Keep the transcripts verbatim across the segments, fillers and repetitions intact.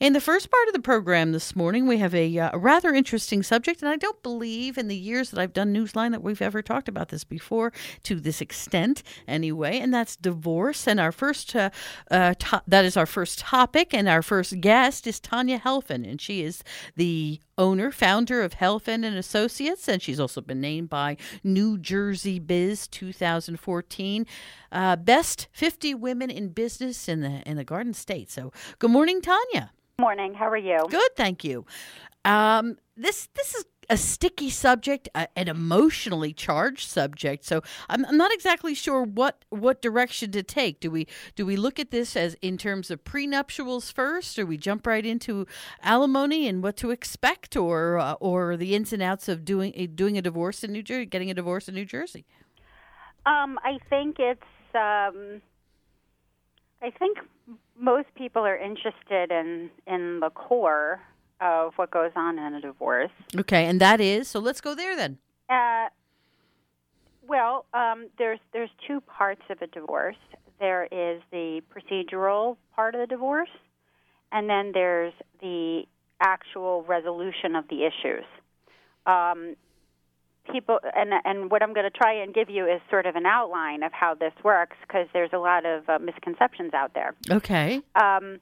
In the first part of the program this morning, we have a, uh, a rather interesting subject, and I don't believe in the years that I've done Newsline that we've ever talked about this before to this extent anyway, and that's divorce. And our first, uh, uh, to- that is our first topic, and our first guest is Tanya Helfand, and she is the owner, founder of Helfand and Associates, and she's also been named by New Jersey Biz twenty fourteen uh, best fifty women in business in the in the Garden State. So, good morning, Tanya. Morning. How are you? Good, thank you. Um, this this is a sticky subject, uh, an emotionally charged subject. So I'm, I'm not exactly sure what, what direction to take. Do we do we look at this as in terms of prenuptials first, or we jump right into alimony and what to expect, or uh, or the ins and outs of doing doing a divorce in New Jersey, getting a divorce in New Jersey? Um, I think it's. Um, I think most people are interested in in the core of what goes on in a divorce. Okay, and that is, so let's go there then. Uh, well, um, there's there's two parts of a divorce. There is the procedural part of the divorce, and then there's the actual resolution of the issues. Um, people, and and what I'm going to try and give you is sort of an outline of how this works, because there's a lot of uh, misconceptions out there. Okay. Um,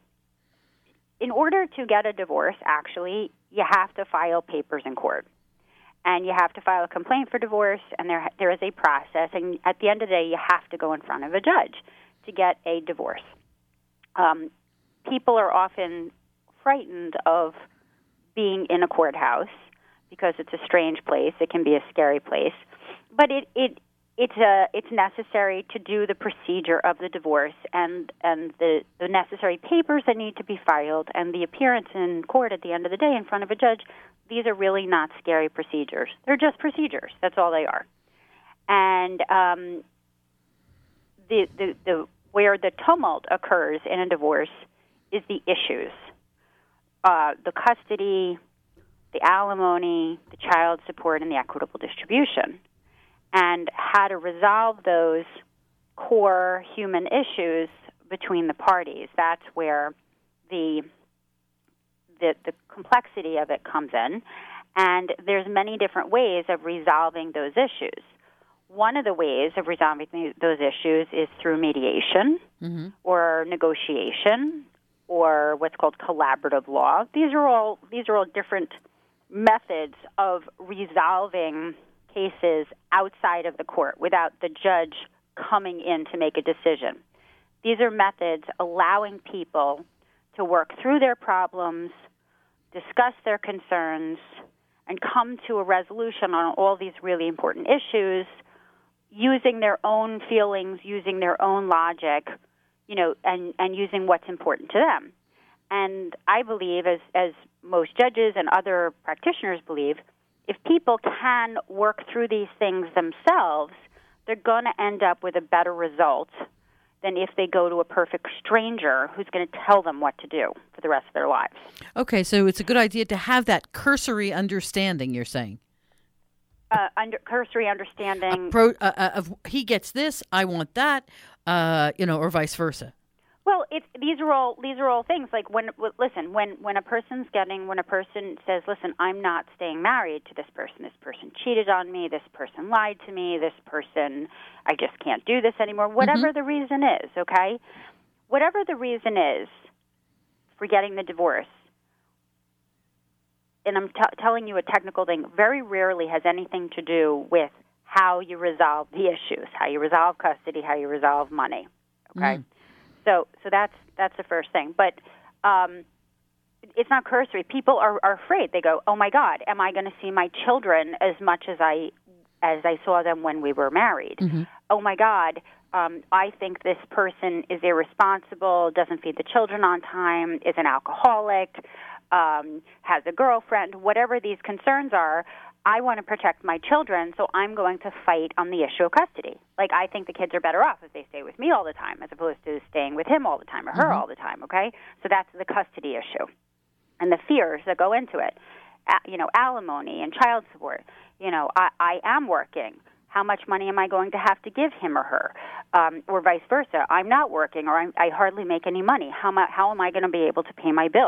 In order to get a divorce, actually, you have to file papers in court. And you have to file a complaint for divorce, and there there is a process. And at the end of the day, you have to go in front of a judge to get a divorce. Um, people are often frightened of being in a courthouse because it's a strange place. It can be a scary place. But it, it It's a, it's necessary to do the procedure of the divorce and, and the, the necessary papers that need to be filed and the appearance in court at the end of the day in front of a judge. These are really not scary procedures. They're just procedures. That's all they are. And um, the, the, the, where the tumult occurs in a divorce is the issues. Uh, the custody, the alimony, the child support, and the equitable distribution. And how to resolve those core human issues between the parties. That's where the, the the complexity of it comes in. And there's many different ways of resolving those issues. One of the ways of resolving those issues is through mediation mm-hmm. or negotiation or what's called collaborative law. These are all these are all different methods of resolving cases outside of the court without the judge coming in to make a decision. These are methods allowing people to work through their problems, discuss their concerns, and come to a resolution on all these really important issues using their own feelings, using their own logic, you know, and, and using what's important to them. And I believe, as, as most judges and other practitioners believe, if people can work through these things themselves, they're going to end up with a better result than if they go to a perfect stranger who's going to tell them what to do for the rest of their lives. Okay, so it's a good idea to have that cursory understanding, you're saying. Uh, under, cursory understanding. Pro, uh, uh, of he gets this, I want that, uh, you know, or vice versa. Well, it's, these are all these are all things like when listen when when a person's getting when a person says, listen, I'm not staying married to this person. This person cheated on me. This person lied to me. This person, I just can't do this anymore. Whatever mm-hmm. the reason is, okay, whatever the reason is for getting the divorce. And I'm t- telling you a technical thing. Very rarely has anything to do with how you resolve the issues, how you resolve custody, how you resolve money. Okay. Mm. So, so that's that's the first thing. But um, it's not cursory. People are, are afraid. They go, "Oh my God, am I going to see my children as much as I as I saw them when we were married? Mm-hmm. Oh my God, um, I think this person is irresponsible, doesn't feed the children on time, is an alcoholic, um, has a girlfriend." Whatever these concerns are, I want to protect my children, so I'm going to fight on the issue of custody. Like, I think the kids are better off if they stay with me all the time as opposed to staying with him all the time or her mm-hmm. all the time, okay? So that's the custody issue. And the fears that go into it, you know, alimony and child support. You know, I, I am working. How much money am I going to have to give him or her? Um, or vice versa. I'm not working or I'm, I hardly make any money. How, am I, how am I going to be able to pay my bills?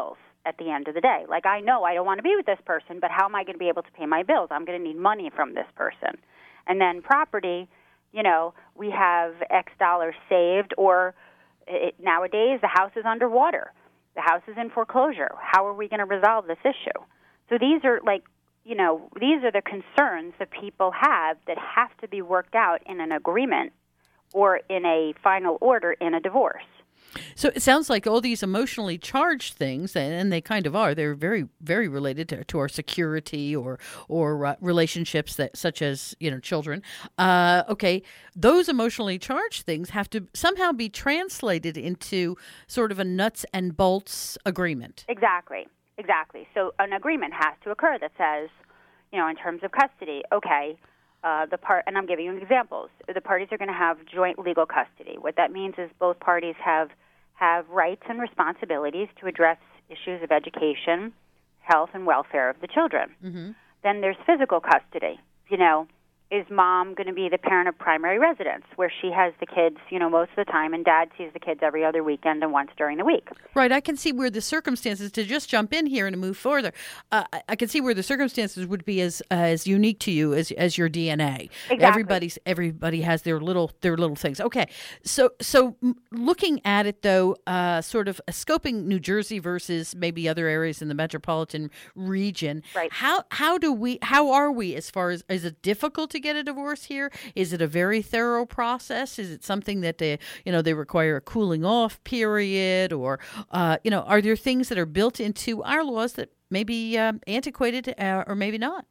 at the end of the day. Like, I know I don't want to be with this person, but how am I going to be able to pay my bills? I'm going to need money from this person. And then property, you know, we have X dollars saved, or it, nowadays the house is underwater. The house is in foreclosure. How are we going to resolve this issue? So these are like, you know, these are the concerns that people have that have to be worked out in an agreement or in a final order in a divorce. So it sounds like all these emotionally charged things, and they kind of are, they're very, very related to, to our security or or uh, relationships that, such as, you know, children. Uh, okay, those emotionally charged things have to somehow be translated into sort of a nuts and bolts agreement. Exactly, exactly. So an agreement has to occur that says, you know, in terms of custody, okay, Uh, the part, and I'm giving you examples. The parties are going to have joint legal custody. What that means is both parties have have rights and responsibilities to address issues of education, health, and welfare of the children. Mm-hmm. Then there's physical custody. You know, is mom going to be the parent of primary residence, where she has the kids, you know, most of the time, and dad sees the kids every other weekend and once during the week? Right. I can see where the circumstances, to just jump in here and to move further, uh, I can see where the circumstances would be as as unique to you as as your D N A. Exactly. Everybody's everybody has their little their little things. Okay. So so looking at it though, uh, sort of scoping New Jersey versus maybe other areas in the metropolitan region. Right. How how do we how are we as far as, is it difficult to get a divorce here? Is it a very thorough process? Is it something that they, you know, they require a cooling off period, or, uh, you know, are there things that are built into our laws that may be um, antiquated uh, or maybe not?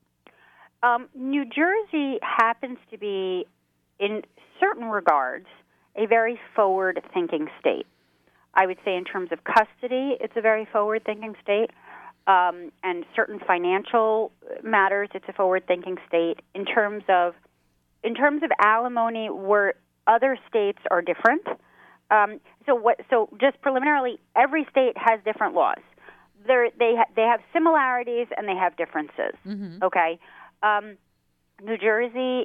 Um, New Jersey happens to be, in certain regards, a very forward-thinking state. I would say in terms of custody, it's a very forward-thinking state. Um, and certain financial matters, it's a forward-thinking state. In terms of, in terms of alimony, where other states are different. Um, so, what? So, just preliminarily, every state has different laws. They're, they ha- they have similarities and they have differences. Mm-hmm. Okay, um, New Jersey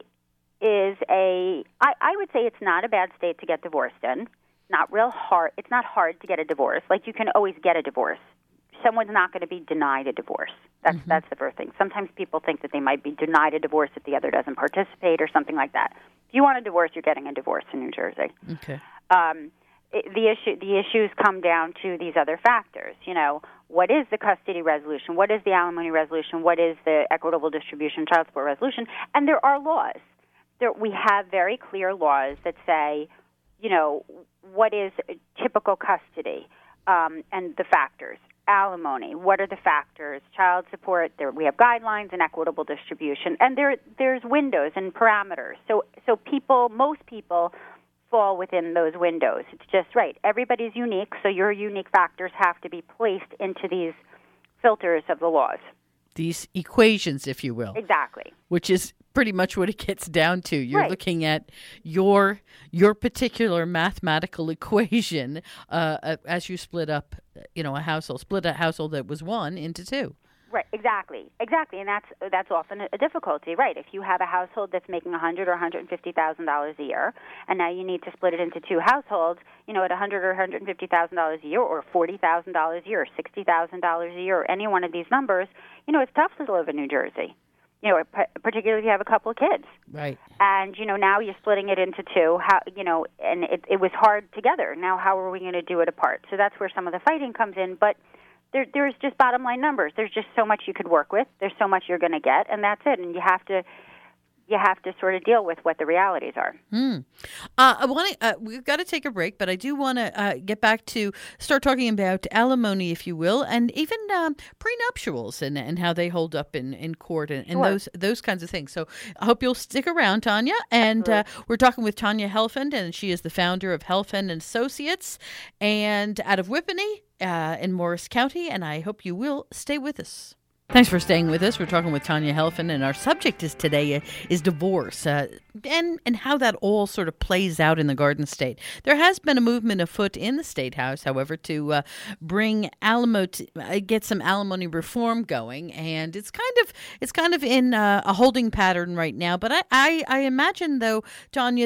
is a. I, I would say it's not a bad state to get divorced in. Not real hard. It's not hard to get a divorce. Like, you can always get a divorce. Someone's not going to be denied a divorce. That's mm-hmm. that's the first thing. Sometimes people think that they might be denied a divorce if the other doesn't participate or something like that. If you want a divorce, you're getting a divorce in New Jersey. Okay. Um, it, the issue the issues come down to these other factors. You know, what is the custody resolution? What is the alimony resolution? What is the equitable distribution child support resolution? And there are laws. There, we have very clear laws that say, you know, what is typical custody um, and the factors. Alimony, what are the factors? Child support, there we have guidelines and equitable distribution, and there there's windows and parameters. So so people, most people fall within those windows. It's just right. Everybody's unique, so your unique factors have to be placed into these filters of the laws. These equations, if you will. Exactly. Which is pretty much what it gets down to. You're right. looking at your your particular mathematical equation uh, as you split up, you know, a household, split a household that was one into two. Right, exactly, exactly, and that's that's often a difficulty, right? If you have a household that's making a hundred or one hundred and fifty thousand dollars a year, and now you need to split it into two households, you know, at a hundred or one hundred and fifty thousand dollars a year, or forty thousand dollars a year, or sixty thousand dollars a year, or any one of these numbers, you know, it's tough to live in New Jersey. You know, particularly if you have a couple of kids. Right. And, you know, now you're splitting it into two, how, you know, and it, it was hard together. Now how are we going to do it apart? So that's where some of the fighting comes in. But there, there's just bottom line numbers. There's just so much you could work with. There's so much you're going to get, and that's it. And you have to... you have to sort of deal with what the realities are. Hmm. Uh, I want to. Uh, we've got to take a break, but I do want to uh, get back to start talking about alimony, if you will, and even um, prenuptials and and how they hold up in, in court and, and Sure. those those kinds of things. So I hope you'll stick around, Tanya. And uh, we're talking with Tanya Helfand, and she is the founder of Helfand and Associates, and out of Whippany uh, in Morris County. And I hope you will stay with us. Thanks for staying with us. We're talking with Tanya Helfand, and our subject is today uh, is divorce uh, and and how that all sort of plays out in the Garden State. There has been a movement afoot in the State House, however, to uh, bring alimony, uh, get some alimony reform going, and it's kind of it's kind of in uh, a holding pattern right now. But I, I I imagine though, Tanya, that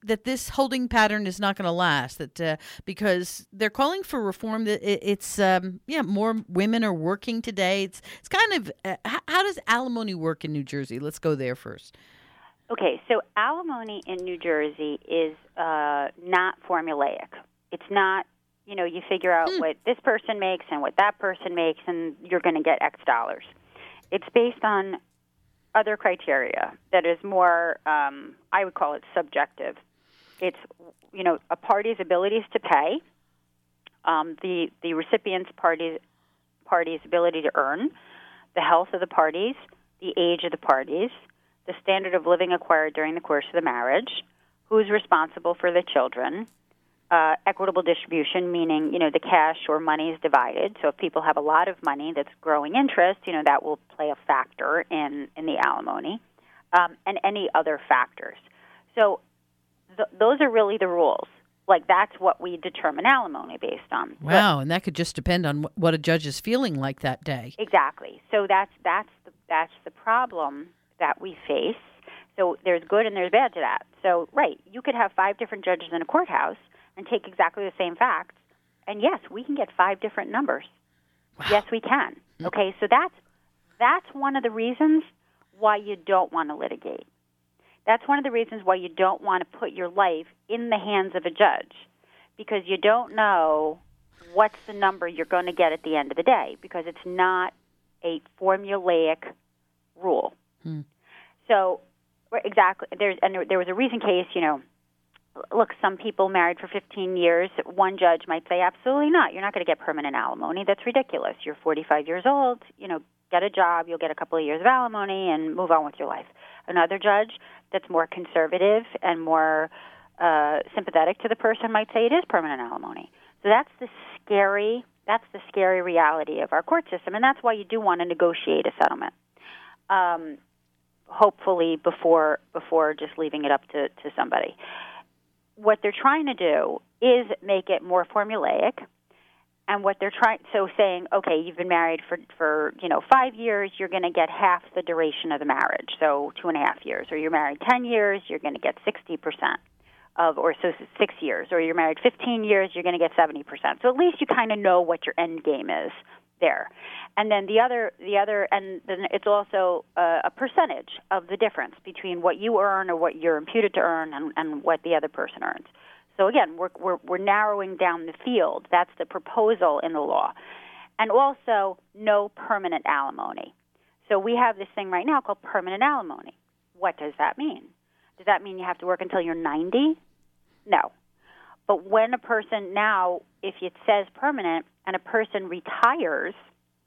that this holding pattern is not going to last. That uh, because they're calling for reform. That it, it's um, yeah, more women are working today. It's it's kind of uh, how, how does alimony work in New Jersey? Let's go there first. Okay, so alimony in New Jersey is uh, not formulaic. It's not, you know, you figure out hmm. what this person makes and what that person makes, and you're going to get X dollars. It's based on other criteria that is more, um, I would call it subjective. It's, you know, a party's abilities to pay, um, the the recipient's party, party's ability to earn, the health of the parties, the age of the parties, the standard of living acquired during the course of the marriage, who's responsible for the children, uh, equitable distribution, meaning, you know, the cash or money is divided. So if people have a lot of money that's growing interest, you know, that will play a factor in, in the alimony, um, and any other factors. So th- those are really the rules. Like, that's what we determine alimony based on. Wow, but, and that could just depend on wh- what a judge is feeling like that day. Exactly. So that's that's the, that's the problem that we face. So there's good and there's bad to that. So, right, you could have five different judges in a courthouse and take exactly the same facts, and yes, we can get five different numbers. Wow. Yes, we can. Okay, so that's that's one of the reasons why you don't want to litigate. That's one of the reasons why you don't want to put your life in the hands of a judge, because you don't know what's the number you're going to get at the end of the day, because it's not a formulaic rule. Hmm. So, exactly, there's and there, there was a recent case, you know, look, some people married for fifteen years, one judge might say, absolutely not. You're not going to get permanent alimony. That's ridiculous. You're forty-five years old, you know, get a job, you'll get a couple of years of alimony and move on with your life. Another judge that's more conservative and more uh, sympathetic to the person might say it is permanent alimony. So that's the scary, that's the scary reality of our court system, and that's why you do want to negotiate a settlement. Um, hopefully before before just leaving it up to, to somebody. What they're trying to do is make it more formulaic, and what they're trying, so saying, okay, you've been married for, for you know, five years, you're going to get half the duration of the marriage, so two and a half years. Or you're married ten years, you're going to get sixty percent of, or so six years. Or you're married fifteen years, you're going to get seventy percent. So at least you kind of know what your end game is there. And then the other, the other, and then it's also a, a percentage of the difference between what you earn or what you're imputed to earn and, and what the other person earns. So again, we're, we're we're narrowing down the field. That's the proposal in the law. And also, no permanent alimony. So we have this thing right now called permanent alimony. What does that mean? Does that mean you have to work until you're ninety? No. But when a person now, if it says permanent, and a person retires,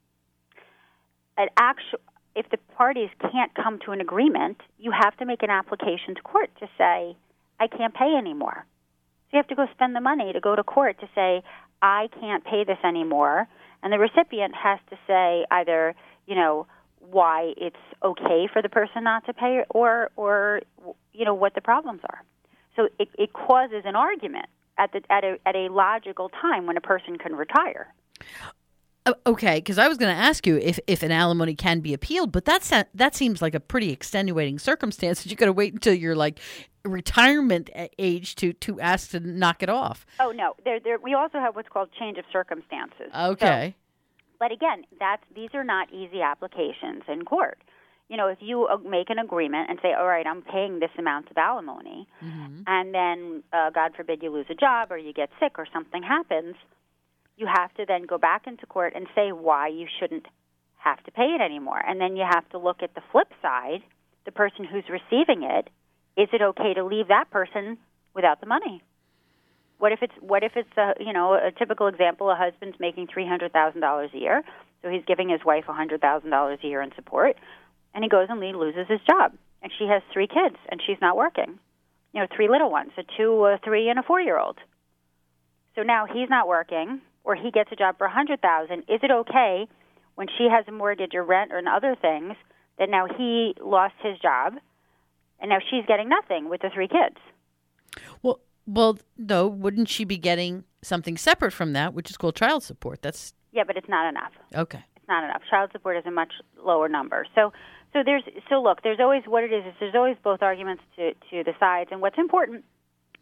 an actu- if the parties can't come to an agreement, you have to make an application to court to say, I can't pay anymore. So you have to go spend the money to go to court to say, I can't pay this anymore. And the recipient has to say either, you know, why it's okay for the person not to pay, or, or you know, what the problems are. So it, it causes an argument at the at a at a logical time when a person can retire. Okay, because I was going to ask you if, if an alimony can be appealed, but that's that seems like a pretty extenuating circumstance that you got to wait until you're like retirement age to, to ask to knock it off. Oh no, there there we also have what's called change of circumstances. Okay, so, but again, that's these are not easy applications in court. You know, if you make an agreement and say, all right, I'm paying this amount of alimony, mm-hmm. and then, uh, God forbid, you lose a job or you get sick or something happens, you have to then go back into court and say why you shouldn't have to pay it anymore. And then you have to look at the flip side, the person who's receiving it. Is it okay to leave that person without the money? What if it's what if it's a you know a typical example? A husband's making three hundred thousand dollars a year, so he's giving his wife a hundred thousand dollars a year in support. And he goes and he loses his job. And she has three kids, and she's not working. You know, three little ones, a two, a three, and a four-year-old. So now he's not working, or he gets a job for one hundred thousand dollars. Is it okay when she has a mortgage or rent or other things that now he lost his job, and now she's getting nothing with the three kids? Well, well, no, wouldn't she be getting something separate from that, which is called child support? That's yeah, but it's not enough. Okay. It's not enough. Child support is a much lower number. So So there's so look, there's always what it is is there's always both arguments to, to the sides, and what's important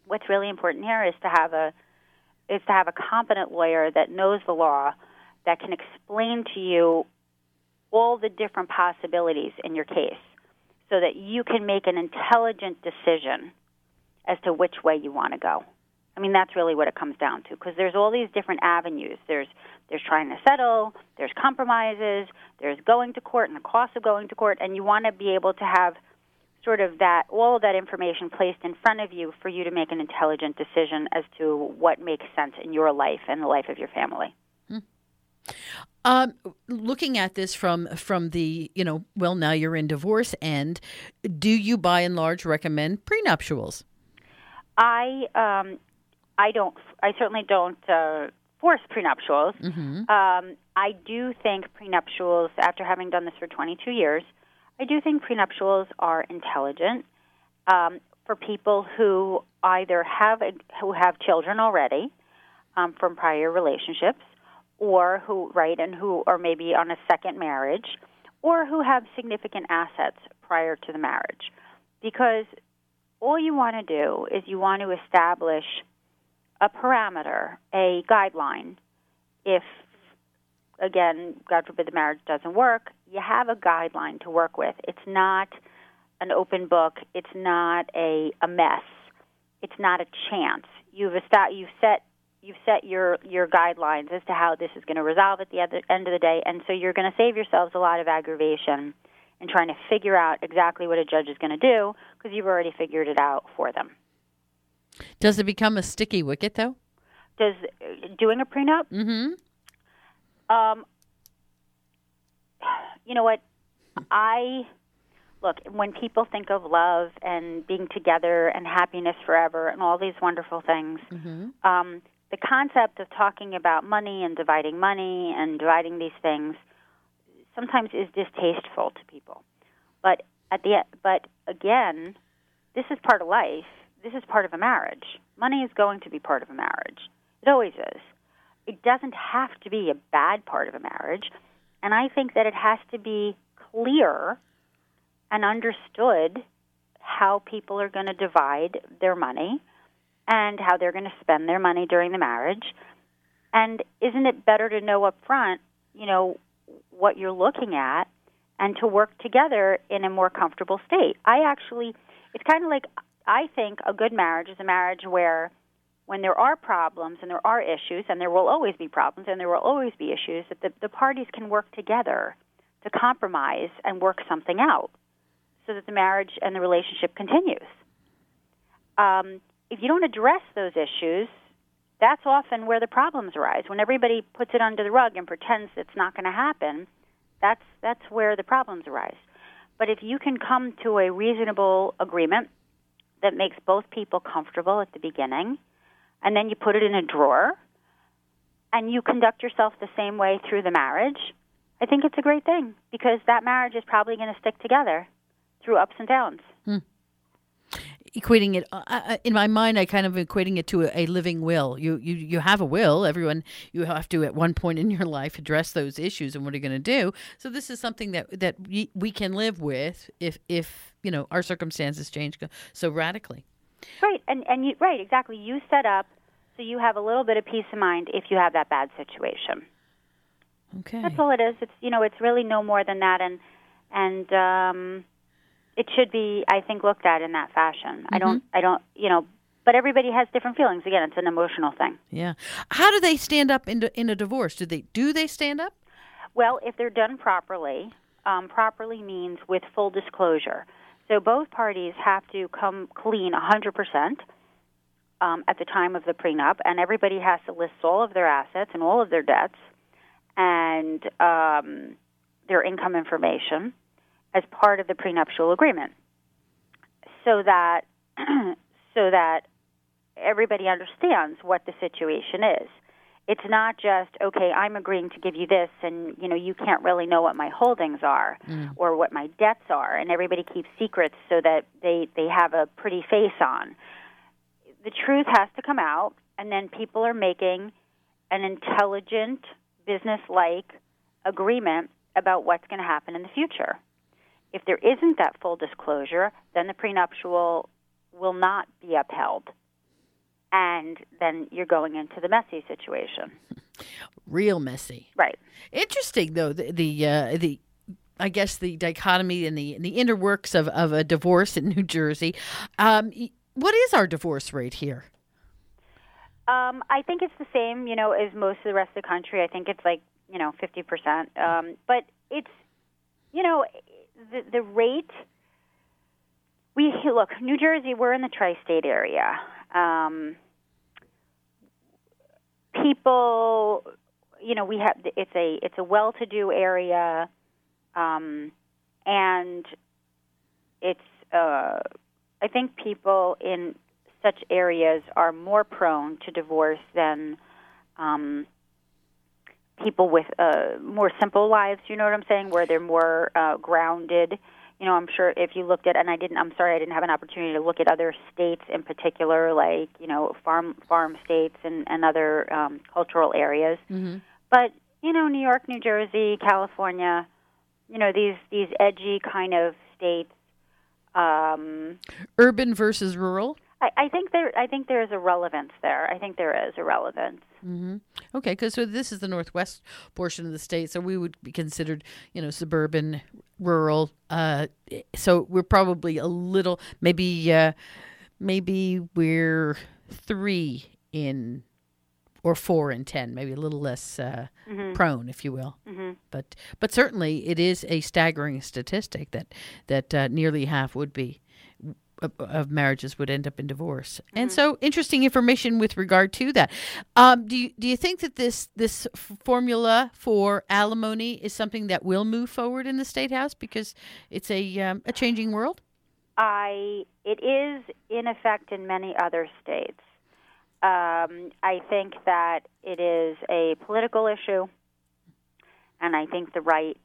what's really important here is to have a is to have a competent lawyer that knows the law, that can explain to you all the different possibilities in your case, so that you can make an intelligent decision as to which way you want to go. I mean, that's really what it comes down to, because there's all these different avenues. There's there's trying to settle, there's compromises, there's going to court and the cost of going to court, and you want to be able to have sort of that all of that information placed in front of you for you to make an intelligent decision as to what makes sense in your life and the life of your family. Hmm. Um, looking at this from from the, you know, well, now you're in divorce end, do you by and large recommend prenuptials? I um, I don't. I certainly don't uh, force prenuptials. Mm-hmm. Um, I do think prenuptials, after having done this for twenty-two years, I do think prenuptials are intelligent um, for people who either have a, who have children already um, from prior relationships, or who right and who are maybe on a second marriage, or who have significant assets prior to the marriage, because all you want to do is you want to establish a parameter, a guideline. If, again, God forbid the marriage doesn't work, you have a guideline to work with. It's not an open book. It's not a, a mess. It's not a chance. You've esta- you've set you've set your, your guidelines as to how this is going to resolve at the other end of the day, and so you're going to save yourselves a lot of aggravation in trying to figure out exactly what a judge is going to do, because you've already figured it out for them. Does it become a sticky wicket, though? Does uh, doing a prenup? Mm-hmm. Um, you know what? I look, when people think of love and being together and happiness forever and all these wonderful things, Mm-hmm. um, the concept of talking about money and dividing money and dividing these things sometimes is distasteful to people. But at the but again, this is part of life. This is part of a marriage. Money is going to be part of a marriage. It always is. It doesn't have to be a bad part of a marriage, and I think that it has to be clear and understood how people are going to divide their money and how they're going to spend their money during the marriage. And isn't it better to know up front, you know, what you're looking at, and to work together in a more comfortable state? I actually, it's kind of like, I think a good marriage is a marriage where when there are problems and there are issues, and there will always be problems and there will always be issues, that the, the parties can work together to compromise and work something out so that the marriage and the relationship continues. Um, if you don't address those issues, that's often where the problems arise. When everybody puts it under the rug and pretends it's not going to happen, that's that's where the problems arise. But if you can come to a reasonable agreement that makes both people comfortable at the beginning, and then you put it in a drawer, and you conduct yourself the same way through the marriage, I think it's a great thing, because that marriage is probably going to stick together through ups and downs. Hmm. Equating it, uh, in my mind, I kind of equating it to a, a living will. You, you you have a will. Everyone, you have to at one point in your life address those issues, and what are you going to do? So this is something that that we, we can live with if if you know our circumstances change so radically. Right, and and you, right, exactly. You set up so you have a little bit of peace of mind if you have that bad situation. Okay, that's all it is. It's you know it's really no more than that, and and. Um, It should be, I think, looked at in that fashion. Mm-hmm. I don't, I don't, you know, but everybody has different feelings. Again, it's an emotional thing. Yeah. How do they stand up in, in a divorce? Do they do they stand up? Well, if they're done properly, um, properly means with full disclosure. So both parties have to come clean one hundred percent um, at the time of the prenup, and everybody has to list all of their assets and all of their debts and um, their income information as part of the prenuptial agreement, so that so that everybody understands what the situation is. It's not just, okay, I'm agreeing to give you this, and you know you can't really know what my holdings are mm. or what my debts are, and everybody keeps secrets so that they, they have a pretty face on. The truth has to come out, and then people are making an intelligent, business-like agreement about what's going to happen in the future. If there isn't that full disclosure, then the prenuptial will not be upheld. and then you're going into the messy situation. Real messy. Right. Interesting, though, the the, uh, the I guess the dichotomy and the the inner works of, of a divorce in New Jersey. Um, what is our divorce rate here? Um, I think it's the same, you know, as most of the rest of the country. I think it's like, you know, fifty percent. Um, but it's, you know, the, the rate, we, look, New Jersey, we're in the tri-state area. Um, people, you know, we have, it's a, it's a well-to-do area, um, and it's, uh, I think people in such areas are more prone to divorce than um, people with uh, more simple lives. You know what I'm saying? Where they're more uh, grounded. You know, I'm sure if you looked at, and I didn't. I'm sorry, I didn't have an opportunity to look at other states in particular, like you know, farm farm states and and other um, cultural areas. Mm-hmm. But you know, New York, New Jersey, California, you know, these these edgy kind of states. Um, Urban versus rural. I, I think there. I think there is a relevance there. I think there is a relevance. Mm-hmm. Okay, because so this is the northwest portion of the state, so we would be considered, you know, suburban, rural. Uh, so we're probably a little, maybe, uh, maybe we're three in, or four in ten, maybe a little less uh, mm-hmm. prone, if you will. Mm-hmm. But but certainly it is a staggering statistic that that uh, nearly half would be. Of marriages would end up in divorce, mm-hmm. and so interesting information with regard to that. Um, do you do you think that this this formula for alimony is something that will move forward in the State House because it's a um, a changing world? I it is in effect in many other states. Um, I think that it is a political issue, and I think the right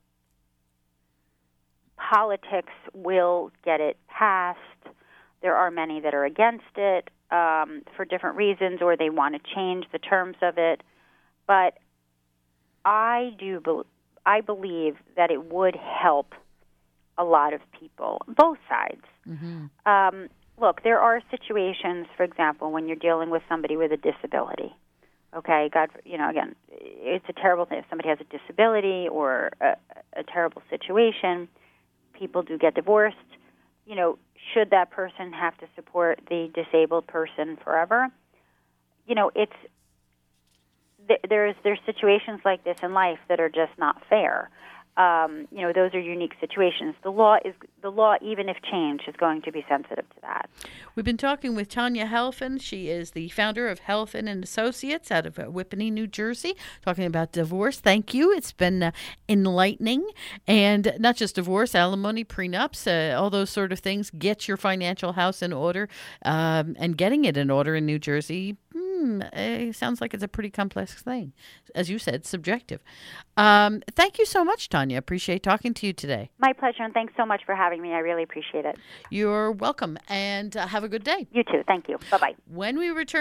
politics will get it passed. There are many that are against it um, for different reasons, or they want to change the terms of it. But I do, be- I believe that it would help a lot of people, both sides. Mm-hmm. Um, look, there are situations, for example, when you're dealing with somebody with a disability. Okay, God, you know, again, it's a terrible thing if somebody has a disability or a, a terrible situation. People do get divorced. You know, should that person have to support the disabled person forever? You know, it's th- there's there's situations like this in life that are just not fair. Um, you know, those are unique situations. The law is the law, even if changed, is going to be sensitive to that. We've been talking with Tanya Helfand. She is the founder of Helfand and Associates out of uh, Whippany, New Jersey, talking about divorce. Thank you. It's been uh, enlightening, and not just divorce, alimony, prenups, uh, all those sort of things. Get your financial house in order, um, and getting it in order in New Jersey. Hmm, it sounds like it's a pretty complex thing. As you said, subjective. Um, thank you so much, Tanya. Appreciate talking to you today. My pleasure, and thanks so much for having me. I really appreciate it. You're welcome, and uh, have a good day. You too. Thank you. Bye-bye. When we return